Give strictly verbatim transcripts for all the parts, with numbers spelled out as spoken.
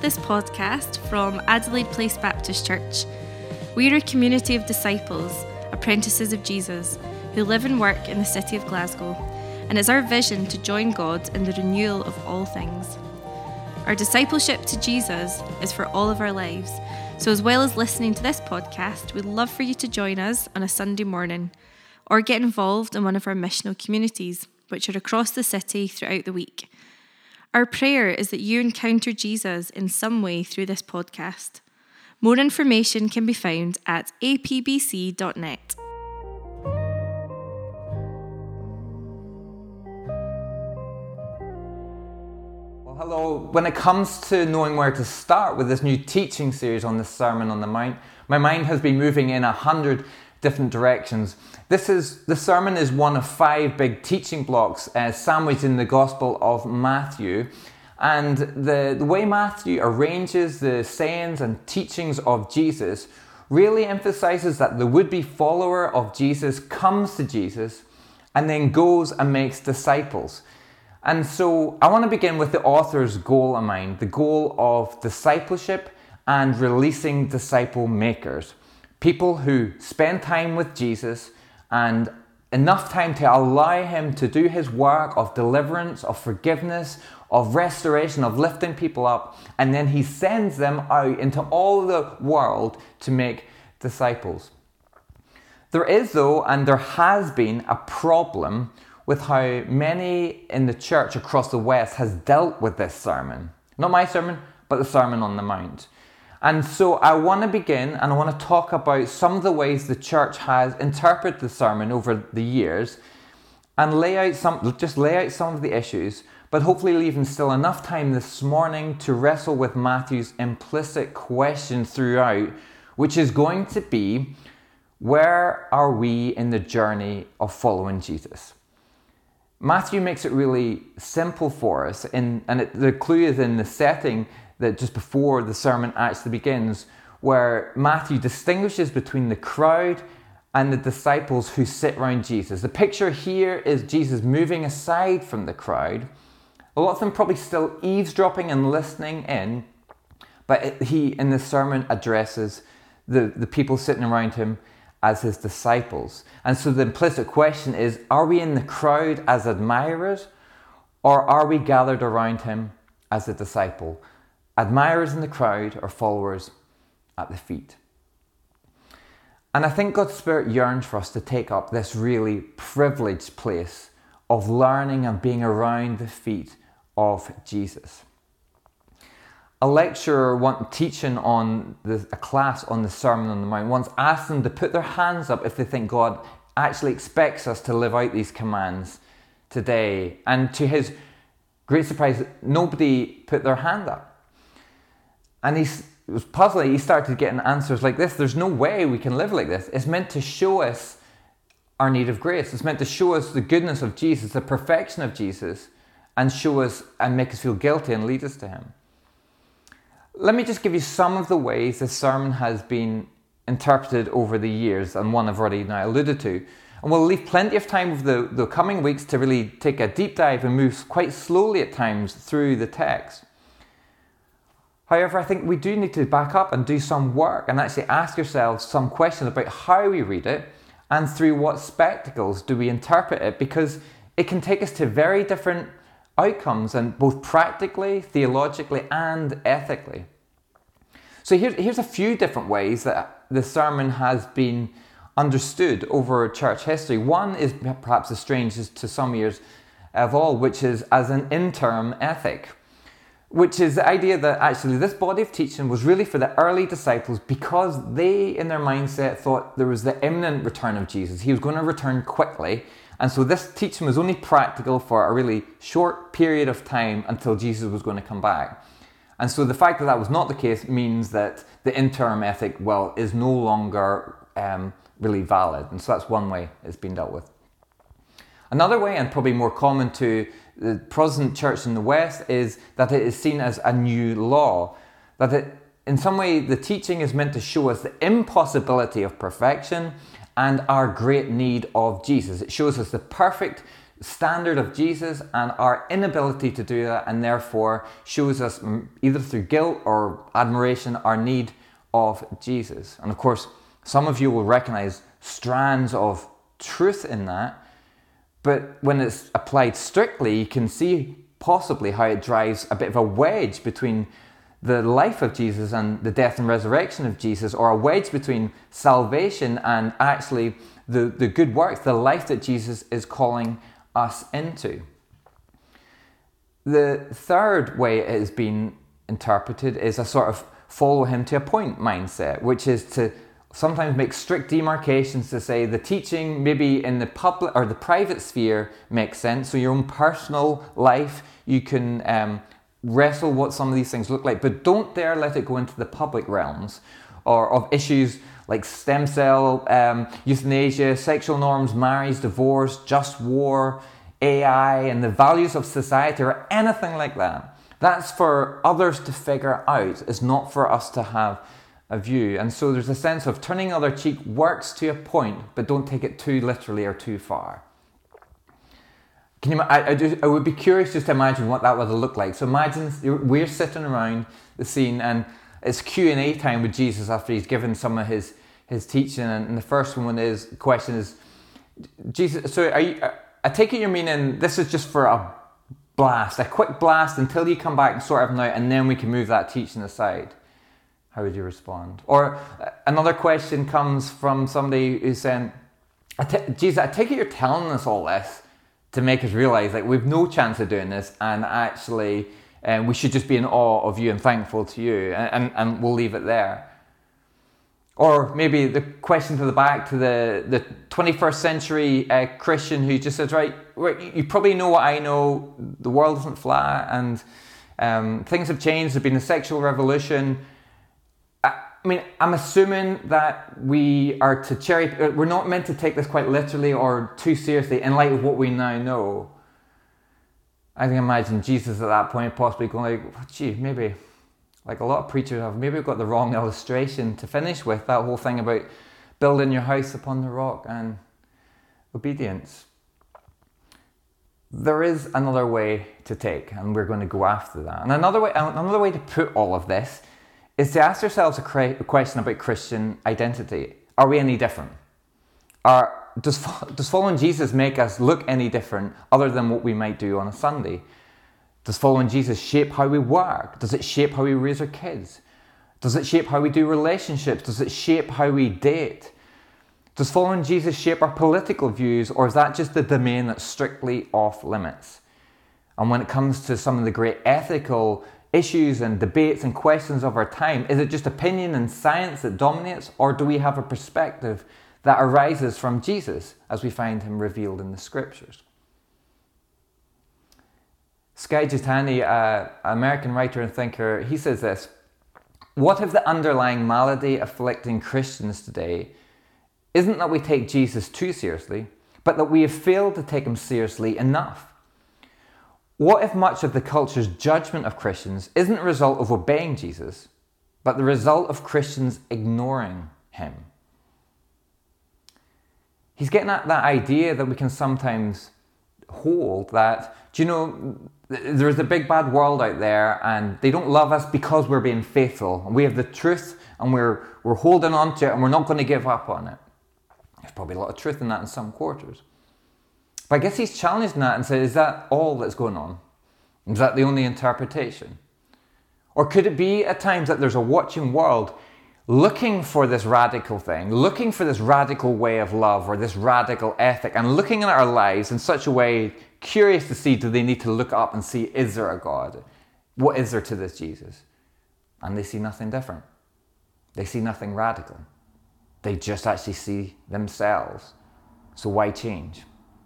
this podcast from Adelaide Place Baptist Church. We're a community of disciples, apprentices of Jesus, who live and work in the city of Glasgow, and it's our vision to join God in the renewal of all things. Our discipleship to Jesus is for all of our lives, so as well as listening to this podcast, we'd love for you to join us on a Sunday morning, or get involved in one of our missional communities, which are across the city throughout the week. Our prayer is that you encounter Jesus in some way through this podcast. More information can be found at a p b c dot net. Well, hello. When it comes to knowing where to start with this new teaching series on the Sermon on the Mount, my mind has been moving in a hundred different directions. This is the sermon is one of five big teaching blocks uh, sandwiched in the Gospel of Matthew. And the, the way Matthew arranges the sayings and teachings of Jesus really emphasizes that the would-be follower of Jesus comes to Jesus and then goes and makes disciples. And so I want to begin with the author's goal in mind, the goal of discipleship and releasing disciple makers. People who spend time with Jesus and enough time to allow him to do his work of deliverance, of forgiveness, of restoration, of lifting people up, and then he sends them out into all the world to make disciples. There is, though, and there has been a problem with how many in the church across the West has dealt with this sermon. Not my sermon, but the Sermon on the Mount. And so I want to begin and I want to talk about some of the ways the church has interpreted the sermon over the years and lay out some, just lay out some of the issues, but hopefully leaving still enough time this morning to wrestle with Matthew's implicit question throughout, which is going to be, where are we in the journey of following Jesus? Matthew makes it really simple for us, in, and it, the clue is in the setting that just before the sermon actually begins, where Matthew distinguishes between the crowd and the disciples who sit around Jesus. The picture here is Jesus moving aside from the crowd. A lot of them probably still eavesdropping and listening in, but he, in the sermon, addresses the, the people sitting around him as his disciples. And so the implicit question is, are we in the crowd as admirers, or are we gathered around him as a disciple? Admirers in the crowd or followers at the feet. And I think God's Spirit yearns for us to take up this really privileged place of learning and being around the feet of Jesus. A lecturer once teaching on the, a class on the Sermon on the Mount once asked them to put their hands up if they think God actually expects us to live out these commands today. And to his great surprise, nobody put their hand up. And he it was puzzling. He started getting answers like this. There's no way we can live like this. It's meant to show us our need of grace. It's meant to show us the goodness of Jesus, the perfection of Jesus, and show us and make us feel guilty and lead us to him. Let me just give you some of the ways this sermon has been interpreted over the years, and one I've already now alluded to. And we'll leave plenty of time over the, the coming weeks to really take a deep dive and move quite slowly at times through the text. However, I think we do need to back up and do some work and actually ask yourselves some questions about how we read it and through what spectacles do we interpret it, because it can take us to very different outcomes, and both practically, theologically, and ethically. So here, here's a few different ways that the sermon has been understood over church history. One is perhaps the strangest to some ears of all, which is as an interim ethic, which is the idea that actually this body of teaching was really for the early disciples because they, in their mindset, thought there was the imminent return of Jesus. He was going to return quickly. And so this teaching was only practical for a really short period of time until Jesus was going to come back. And so the fact that that was not the case means that the interim ethic, well, is no longer um, really valid. And so that's one way it's been dealt with. Another way, and probably more common to the Protestant church in the West, is that it is seen as a new law. That it, in some way, the teaching is meant to show us the impossibility of perfection and our great need of Jesus. It shows us the perfect standard of Jesus and our inability to do that, and therefore shows us either through guilt or admiration our need of Jesus. And of course, some of you will recognize strands of truth in that, but when it's applied strictly, you can see possibly how it drives a bit of a wedge between the life of Jesus and the death and resurrection of Jesus, or a wedge between salvation and actually the, the good works, the life that Jesus is calling us into. The third way it has been interpreted is a sort of follow him to a point mindset, which is to sometimes make strict demarcations to say the teaching maybe in the public or the private sphere makes sense. So your own personal life, you can um, wrestle what some of these things look like, but don't dare let it go into the public realms or of issues like stem cell, um, euthanasia, sexual norms, marriage, divorce, just war, A I, and the values of society, or anything like that. That's for others to figure out. It's not for us to have a view. And so there's a sense of turning the other cheek works to a point, but don't take it too literally or too far. Can you? I, I, just, I would be curious just to imagine what that would look like. So imagine we're sitting around the scene and it's Q and A time with Jesus after he's given some of his, his teaching. And the first one is, the question is, Jesus, so are you, I take it you're meaning this is just for a blast, a quick blast until you come back and sort everything out, and then we can move that teaching aside. How would you respond? Or another question comes from somebody who's saying, I t- Jesus, I take it you're telling us all this to make us realise like we've no chance of doing this, and actually um, we should just be in awe of you and thankful to you, and, and, and we'll leave it there. Or maybe the question to the back to the, the twenty-first century uh, Christian who just says, right, you probably know what I know, the world isn't flat, and um, things have changed, there's been a sexual revolution. I, I mean, I'm assuming that we are to cherry, we're not meant to take this quite literally or too seriously in light of what we now know. I can imagine Jesus at that point possibly going like, oh, gee, maybe, like a lot of preachers have, maybe we've got the wrong illustration to finish with, that whole thing about building your house upon the rock and obedience. There is another way to take, and we're going to go after that. And another way, another way to put all of this is to ask ourselves a, cre- a question about Christian identity. Are we any different? Are, does, does following Jesus make us look any different other than what we might do on a Sunday? Does following Jesus shape how we work? Does it shape how we raise our kids? Does it shape how we do relationships? Does it shape how we date? Does following Jesus shape our political views, or is that just the domain that's strictly off limits? And when it comes to some of the great ethical issues and debates and questions of our time, is it just opinion and science that dominates, or do we have a perspective that arises from Jesus as we find him revealed in the scriptures? Skye Jethani, uh, an American writer and thinker, he says this: what if the underlying malady afflicting Christians today isn't that we take Jesus too seriously, but that we have failed to take him seriously enough? What if much of the culture's judgment of Christians isn't a result of obeying Jesus, but the result of Christians ignoring him? He's getting at that idea that we can sometimes hold that, do you know, there's a big bad world out there and they don't love us because we're being faithful. We have the truth and we're we're holding on to it and we're not going to give up on it. There's probably a lot of truth in that in some quarters. But I guess he's challenging that and said, is that all that's going on? Is that the only interpretation? Or could it be at times that there's a watching world looking for this radical thing, looking for this radical way of love or this radical ethic, and looking at our lives in such a way, curious to see, do they need to look up and see, is there a God? What is there to this Jesus? And they see nothing different. They see nothing radical. They just actually see themselves. So why change?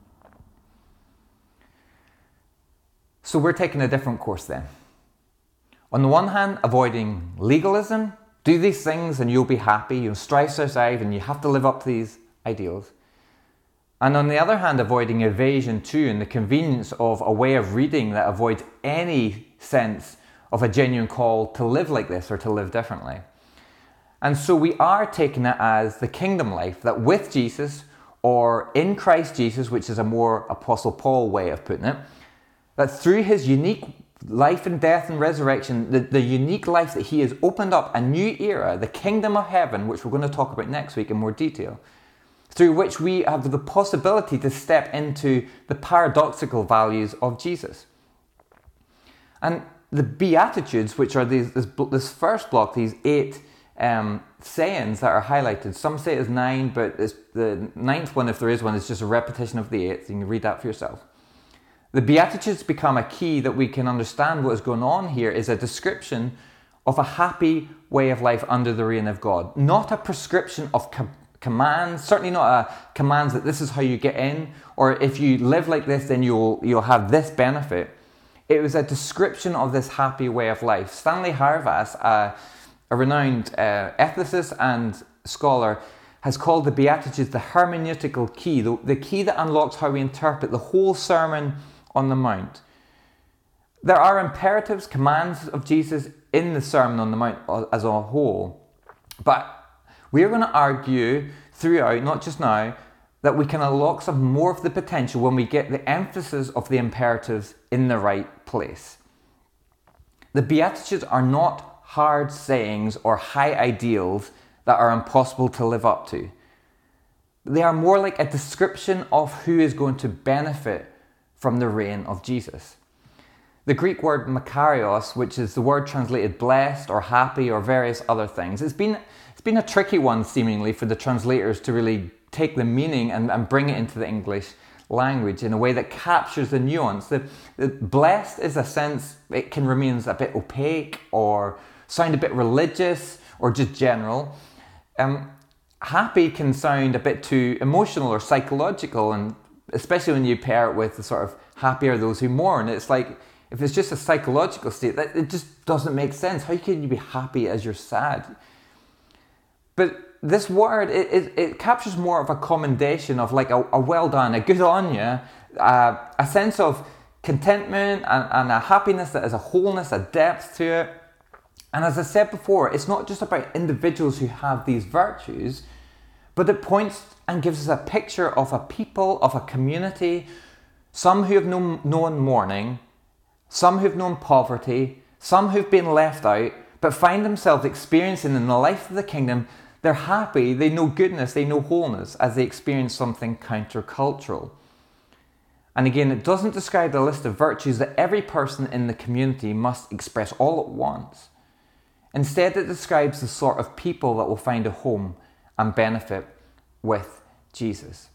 So we're taking a different course then. On the one hand, avoiding legalism, do these things and you'll be happy, you know, strive to survive and you have to live up to these ideals. And on the other hand, avoiding evasion too, and the convenience of a way of reading that avoids any sense of a genuine call to live like this or to live differently. And so we are taking it as the kingdom life, that with Jesus, or in Christ Jesus, which is a more Apostle Paul way of putting it, that through his unique life and death and resurrection, the, the unique life that he has opened up a new era, the kingdom of heaven, which we're going to talk about next week in more detail, through which we have the possibility to step into the paradoxical values of Jesus. And the Beatitudes, which are these, this, this first block, these eight um, sayings that are highlighted. Some say it's nine, but it's the ninth one, if there is one, is just a repetition of the eighth. You can read that for yourself. The Beatitudes become a key that we can understand what is going on here is a description of a happy way of life under the reign of God. Not a prescription of com- commands, certainly not a commands that this is how you get in, or if you live like this, then you'll you'll have this benefit. It was a description of this happy way of life. Stanley Harvas, a, a renowned uh, ethicist and scholar, has called the Beatitudes the hermeneutical key, the, the key that unlocks how we interpret the whole Sermon on the Mount. There are imperatives, commands of Jesus in the Sermon on the Mount as a whole, but we are going to argue throughout, not just now, that we can unlock some more of the potential when we get the emphasis of the imperatives in the right place. The Beatitudes are not hard sayings or high ideals that are impossible to live up to. They are more like a description of who is going to benefit from the reign of Jesus. The Greek word makarios, which is the word translated blessed or happy or various other things, it's been it's been a tricky one seemingly for the translators to really take the meaning and, and bring it into the English language in a way that captures the nuance. The, the blessed is a sense, it can remain a bit opaque or sound a bit religious or just general. Um, happy can sound a bit too emotional or psychological, and especially when you pair it with the sort of happy are those who mourn. It's like, if it's just a psychological state, that it just doesn't make sense. How can you be happy as you're sad? But this word, it, it, it captures more of a commendation of like a, a well done, a good on you, uh, a sense of contentment and, and a happiness that has a wholeness, a depth to it. And as I said before, it's not just about individuals who have these virtues, but it points and gives us a picture of a people, of a community, some who have known, known mourning, some who've known poverty, some who've been left out, but find themselves experiencing in the life of the kingdom, they're happy, they know goodness, they know wholeness as they experience something countercultural. And again, it doesn't describe the list of virtues that every person in the community must express all at once. Instead, it describes the sort of people that will find a home and benefit with Jesus.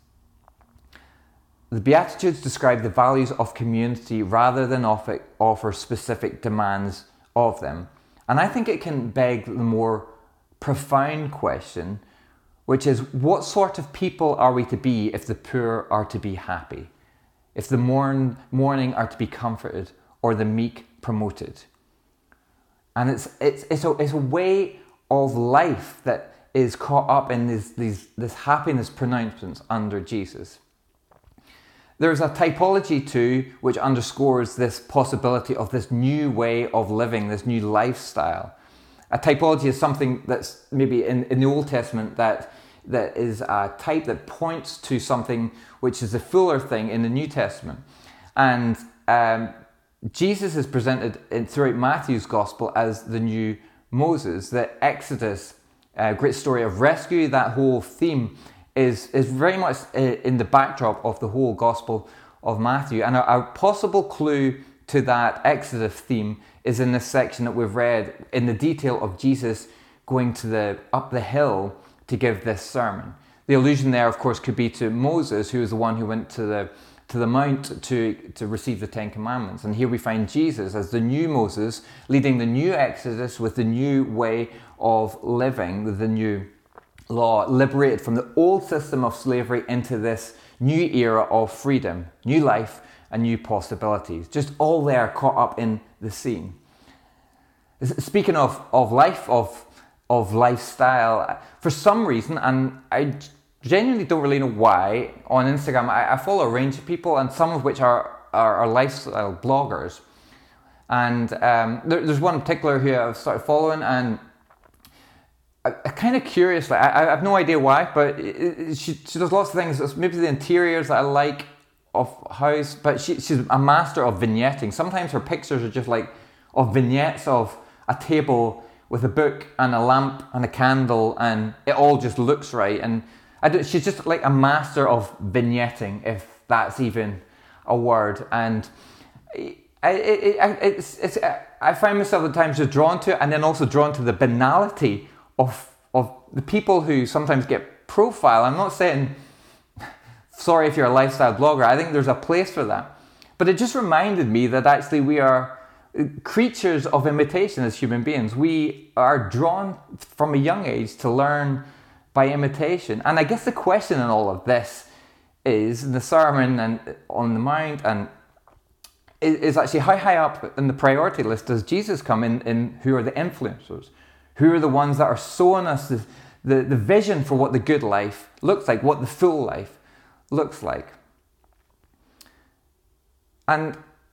The Beatitudes describe the values of community rather than offer, offer specific demands of them. And I think it can beg the more profound question, which is, what sort of people are we to be if the poor are to be happy? If the mourn, mourning are to be comforted, or the meek promoted? And it's it's it's a, it's a way of life that is caught up in these, these this happiness pronouncements under Jesus. There's a typology too, which underscores this possibility of this new way of living, this new lifestyle. A typology is something that's maybe in, in the Old Testament that that is a type that points to something which is a fuller thing in the New Testament. And um, Jesus is presented in, throughout Matthew's Gospel as the new Moses. The Exodus, a great story of rescue, that whole theme is, is very much in the backdrop of the whole Gospel of Matthew. And a, a possible clue to that Exodus theme is in this section that we've read in the detail of Jesus going to the up the hill to give this sermon. The allusion there, of course, could be to Moses, who was the one who went to the to the mount to, to receive the Ten Commandments. And here we find Jesus as the new Moses, leading the new Exodus with the new way of living, with the new law, liberated from the old system of slavery into this new era of freedom, new life, and new possibilities. Just all there caught up in the scene. Speaking of, of life, of, of lifestyle, for some reason, and I genuinely don't really know why, on Instagram I, I follow a range of people, and some of which are, are, are lifestyle bloggers. And um, there, there's one in particular who I've started following, and I, I kind of curious. Like, I, I have no idea why, but it, it, she, she does lots of things. It's maybe the interiors that I like of house, but she, she's a master of vignetting. Sometimes her pictures are just like of vignettes of a table with a book and a lamp and a candle, and it all just looks right. And I do, she's just like a master of vignetting, if that's even a word. And I, it, it, it's, it's, I find myself at times just drawn to it, and then also drawn to the banality of of the people who sometimes get profile. I'm not saying, sorry if you're a lifestyle blogger, I think there's a place for that. But it just reminded me that actually we are creatures of imitation as human beings. We are drawn from a young age to learn by imitation. And I guess the question in all of this is, in the Sermon and on the Mount, and is actually how high up in the priority list does Jesus come in, in who are the influencers? Who are the ones that are showing us the, the, the vision for what the good life looks like, what the full life looks like? And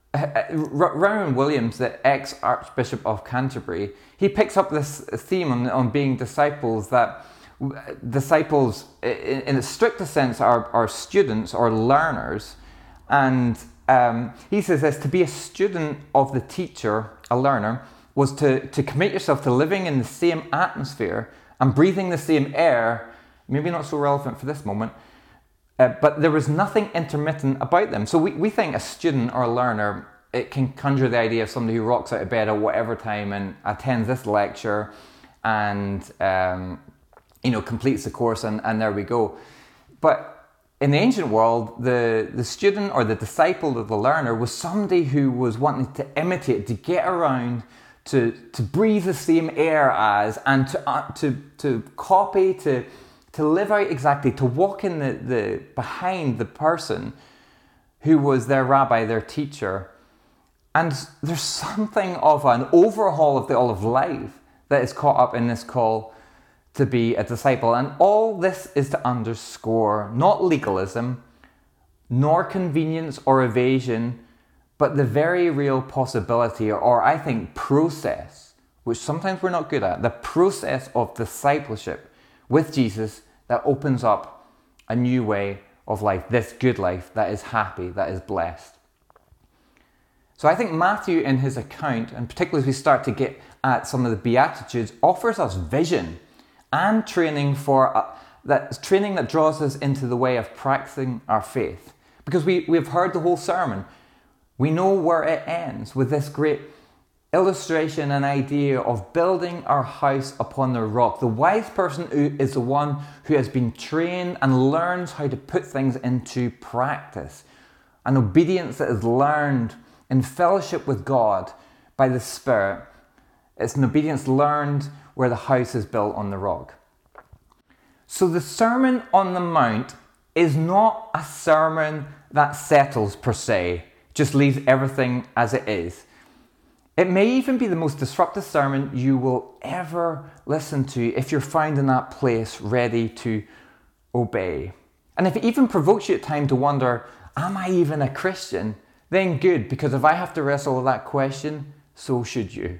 Rowan Williams, the ex-Archbishop of Canterbury, he picks up this theme on, on being disciples, that disciples, in, in the strictest sense, are, are students or learners. And um, he says this: to be a student of the teacher, a learner, was to, to commit yourself to living in the same atmosphere and breathing the same air, maybe not so relevant for this moment, uh, but there was nothing intermittent about them. So we, we think a student or a learner, it can conjure the idea of somebody who rocks out of bed at whatever time and attends this lecture and um, you know, completes the course, and, and there we go. But in the ancient world, the, the student or the disciple of the learner was somebody who was wanting to imitate, to get around, to to breathe the same air as, and to uh, to to copy, to to live out exactly, to walk in the, the behind the person who was their rabbi, their teacher. And there's something of an overhaul of the all of life that is caught up in this call to be a disciple. And all this is to underscore not legalism, nor convenience or evasion, but the very real possibility, or I think process, which sometimes we're not good at, the process of discipleship with Jesus that opens up a new way of life, this good life that is happy, that is blessed. So I think Matthew, in his account, and particularly as we start to get at some of the Beatitudes, offers us vision and training for uh, that training that draws us into the way of practicing our faith. Because we, we've heard the whole sermon. We know where it ends with this great illustration and idea of building our house upon the rock. The wise person is the one who has been trained and learns how to put things into practice. An obedience that is learned in fellowship with God by the Spirit. It's an obedience learned where the house is built on the rock. So the Sermon on the Mount is not a sermon that settles per se, just leaves everything as it is. It may even be the most disruptive sermon you will ever listen to if you're found in that place ready to obey. And if it even provokes you at times to wonder, am I even a Christian? Then good, because if I have to wrestle with that question, so should you.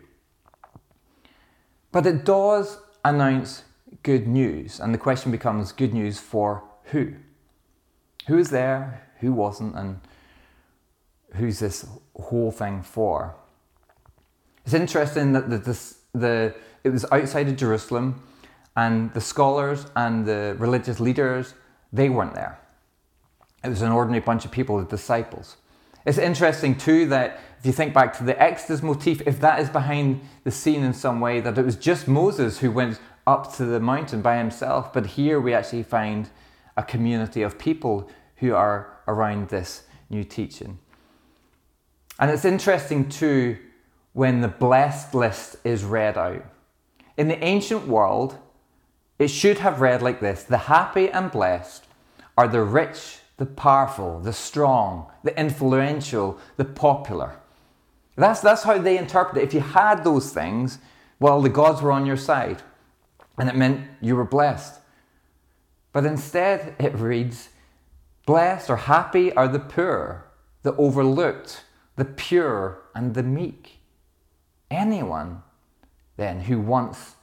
But it does announce good news, and the question becomes, good news for who? Who is there, who wasn't, and who's this whole thing for? It's interesting that the, this, the it was outside of Jerusalem, and the scholars and the religious leaders, they weren't there. It was an ordinary bunch of people, the disciples. It's interesting too that if you think back to the Exodus motif, if that is behind the scene in some way, that it was just Moses who went up to the mountain by himself, but here we actually find a community of people who are around this new teaching. And it's interesting too when the blessed list is read out. In the ancient world, it should have read like this: the happy and blessed are the rich, the powerful, the strong, the influential, the popular. That's, that's how they interpret it. If you had those things, well, the gods were on your side, and it meant you were blessed. But instead, it reads, blessed or happy are the poor, the overlooked, the pure, and the meek. Anyone, then, who wants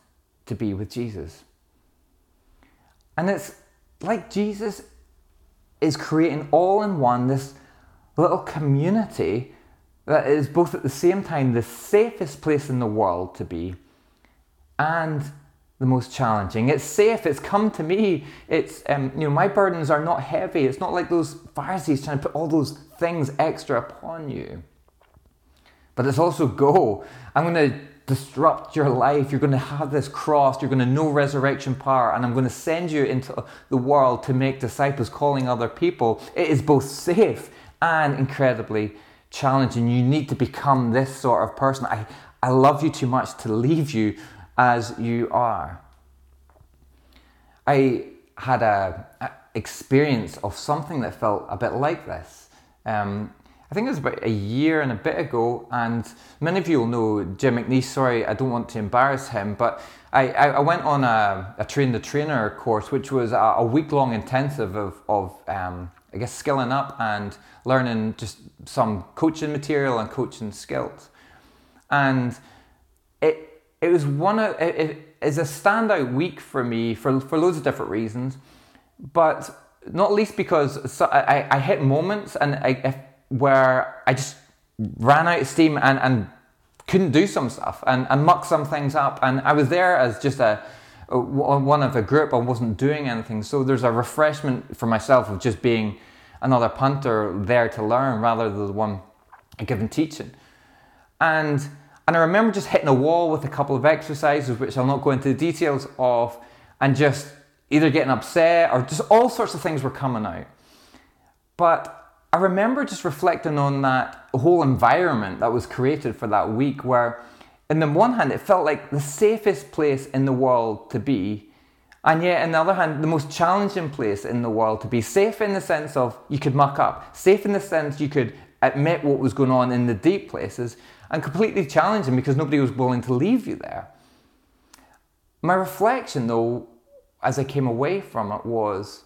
to be with Jesus. And it's like Jesus is creating all in one this little community that is both at the same time the safest place in the world to be and the most challenging. It's safe. It's come to me. It's um, you know, my burdens are not heavy. It's not like those Pharisees trying to put all those things extra upon you. But it's also go. I'm going to disrupt your life. You're going to have this cross. You're going to know resurrection power, and I'm going to send you into the world to make disciples, calling other people. It is both safe and incredibly challenging. You need to become this sort of person. I, I love you too much to leave you as you are. I had a, a experience of something that felt a bit like this. Um, I think it was about a year and a bit ago, and many of you will know Jim McNeice. Sorry, I don't want to embarrass him, but I, I, I went on a, a train the trainer course, which was a, a week-long intensive of, of um, I guess, skilling up and learning just some coaching material and coaching skills. And it it was one of it, it is a standout week for me for for loads of different reasons, but not least because so I, I hit moments and I, I where I just ran out of steam and, and couldn't do some stuff and, and muck some things up. And I was there as just a, a one of a group. I wasn't doing anything. So there's a refreshment for myself of just being another punter there to learn rather than the one given teaching. And and I remember just hitting a wall with a couple of exercises, which I'll not go into the details of, and just either getting upset or just all sorts of things were coming out. But I remember just reflecting on that whole environment that was created for that week where, on the one hand, it felt like the safest place in the world to be, and yet, on the other hand, the most challenging place in the world to be. Safe in the sense of you could muck up. Safe in the sense you could admit what was going on in the deep places, and completely challenging because nobody was willing to leave you there. My reflection, though, as I came away from it was,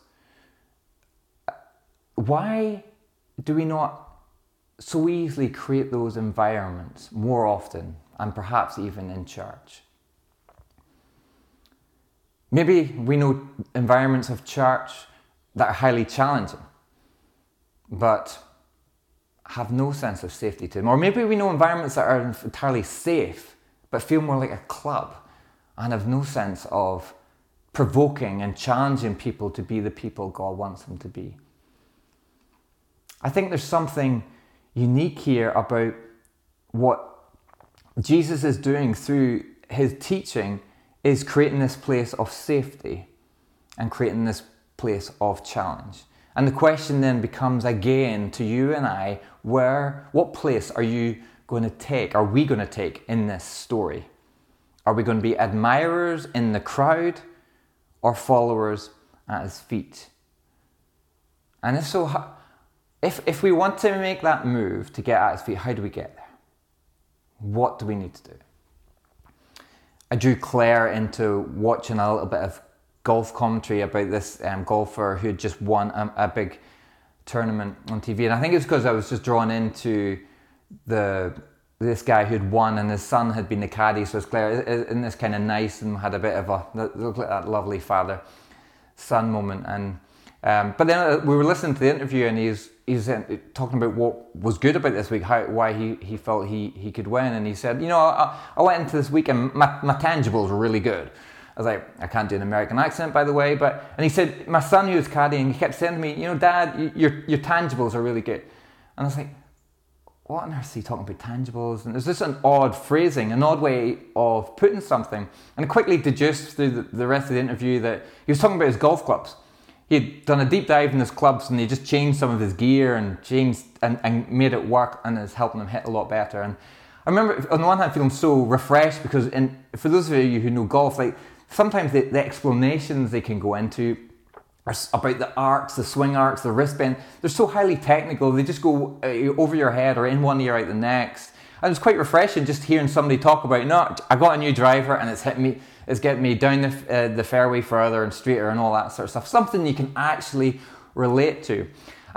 why do we not so easily create those environments more often, and perhaps even in church? Maybe we know environments of church that are highly challenging, but have no sense of safety to them. Or maybe we know environments that are entirely safe, but feel more like a club and have no sense of provoking and challenging people to be the people God wants them to be. I think there's something unique here about what Jesus is doing through his teaching is creating this place of safety and creating this place of challenge. And the question then becomes again to you and I, where, what place are you going to take, are we going to take in this story? Are we going to be admirers in the crowd or followers at his feet? And if so, if, if we want to make that move to get at his feet, how do we get there? What do we need to do? I drew Claire into watching a little bit of golf commentary about this um, golfer who had just won a, a big tournament on T V, and I think it was because I was just drawn into the this guy who'd won, and his son had been the caddy. So it's Claire, isn't this kind of nice, and had a bit of a look like that lovely father son moment. And um, but then we were listening to the interview, and he's he's talking about what was good about this week, how why he, he felt he he could win, and he said, you know, I, I went into this week and my, my tangibles were really good. I was like, I can't do an American accent, by the way, but and he said, my son who was caddying, he kept saying to me, you know, Dad, your your tangibles are really good. And I was like, what on earth is he talking about tangibles? And there's just an odd phrasing, an odd way of putting something. And I quickly deduced through the, the rest of the interview that he was talking about his golf clubs. He had done a deep dive in his clubs, and he just changed some of his gear and changed and, and made it work, and it's helping him hit a lot better. And I remember on the one hand feeling so refreshed because, in, for those of you who know golf, like sometimes the, the explanations they can go into are about the arcs, the swing arcs, the wristband. They're so highly technical. They just go uh, over your head or in one ear out the next. And it's quite refreshing just hearing somebody talk about, no, I got a new driver and it's hit me, it's getting me down the, uh, the fairway further and straighter and all that sort of stuff. Something you can actually relate to. And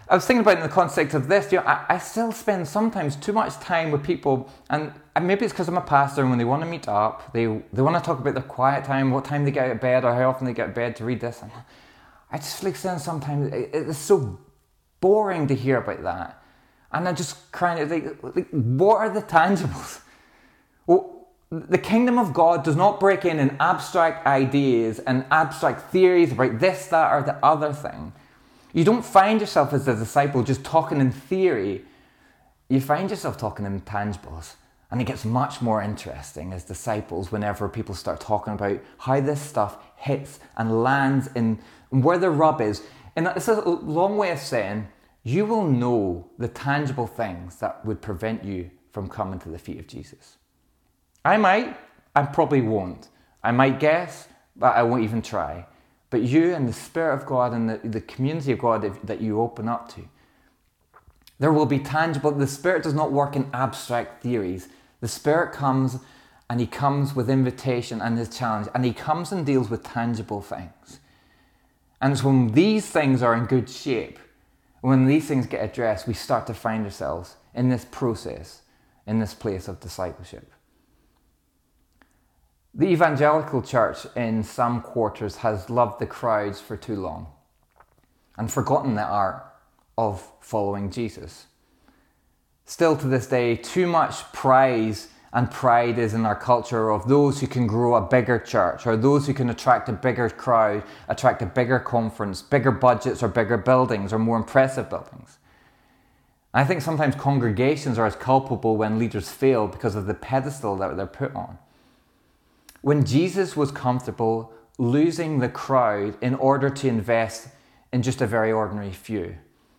I was thinking about it in the context of this, you know, I, I still spend sometimes too much time with people, and, and maybe it's because I'm a pastor, and when they want to meet up, they they want to talk about their quiet time, what time they get out of bed, or how often they get out of bed to read this. And I just feel like saying sometimes it, it's so boring to hear about that. And I'm just crying out, like, like, what are the tangibles? Well, the kingdom of God does not break in in abstract ideas and abstract theories about this, that, or the other thing. You don't find yourself as a disciple just talking in theory. You find yourself talking in tangibles. And it gets much more interesting as disciples whenever people start talking about how this stuff hits and lands in where the rub is. And it's a long way of saying, you will know the tangible things that would prevent you from coming to the feet of Jesus. I might, I probably won't. I might guess, but I won't even try. But you and the Spirit of God and the, the community of God that you open up to, there will be tangible. The Spirit does not work in abstract theories. The Spirit comes and He comes with invitation and His challenge, and He comes and deals with tangible things. And it's when these things are in good shape, when these things get addressed, we start to find ourselves in this process, in this place of discipleship. The evangelical church in some quarters has loved the crowds for too long and forgotten the art of following Jesus. Still to this day, too much praise and pride is in our culture of those who can grow a bigger church, or those who can attract a bigger crowd, attract a bigger conference, bigger budgets, or bigger buildings, or more impressive buildings. I think sometimes congregations are as culpable when leaders fail because of the pedestal that they're put on. When Jesus was comfortable losing the crowd in order to invest in just a very ordinary few.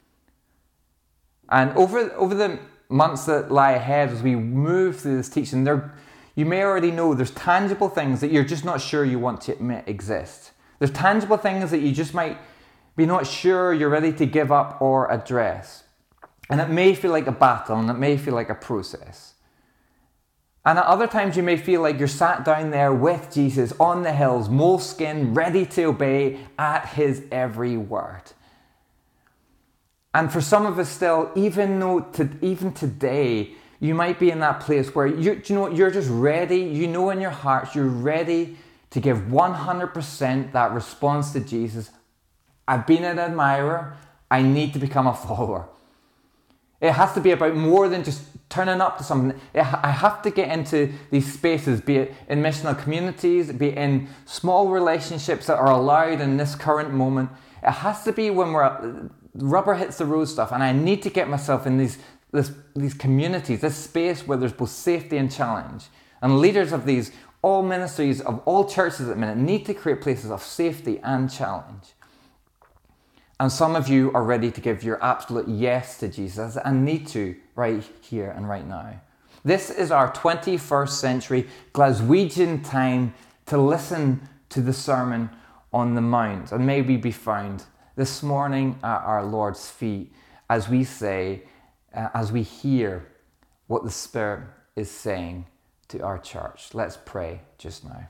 And over, over the months that lie ahead as we move through this teaching, there, you may already know there's tangible things that you're just not sure you want to admit exist. There's tangible things that you just might be not sure you're ready to give up or address. And it may feel like a battle, and it may feel like a process. And at other times you may feel like you're sat down there with Jesus on the hills, moleskin, ready to obey at His every word. And for some of us still, even though to, even today, you might be in that place where you, you know what, you're just ready, you know in your heart, you're ready to give one hundred percent that response to Jesus. I've been an admirer, I need to become a follower. It has to be about more than just turning up to something. I have to get into these spaces, be it in missional communities, be it in small relationships that are allowed in this current moment. It has to be when we're rubber hits the road stuff, and I need to get myself in these this, these communities, this space where there's both safety and challenge. And leaders of these, all ministries of all churches at the minute, need to create places of safety and challenge. And some of you are ready to give your absolute yes to Jesus and need to right here and right now. This is our twenty-first century Glaswegian time to listen to the Sermon on the Mount. And may we be found this morning at our Lord's feet as we say, uh, as we hear what the Spirit is saying to our church. Let's pray just now.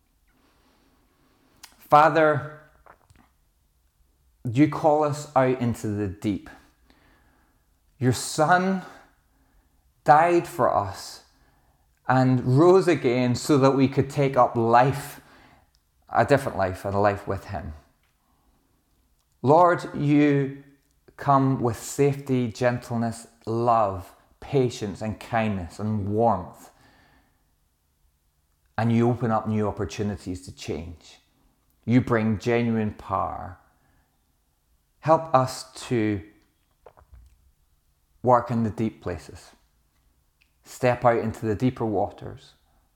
Father, you call us out into the deep. Your Son died for us and rose again so that we could take up life, a different life, and a life with Him. Lord, you come with safety, gentleness, love, patience, and kindness, and warmth. And you open up new opportunities to change. You bring genuine power. Help us to work in the deep places. Step out into the deeper waters.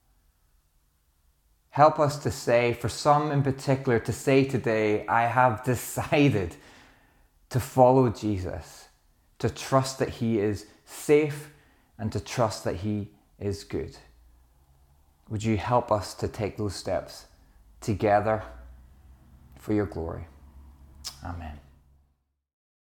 Help us to say, for some in particular, to say today, I have decided to follow Jesus, to trust that He is safe and to trust that He is good. Would you help us to take those steps together for your glory? Amen.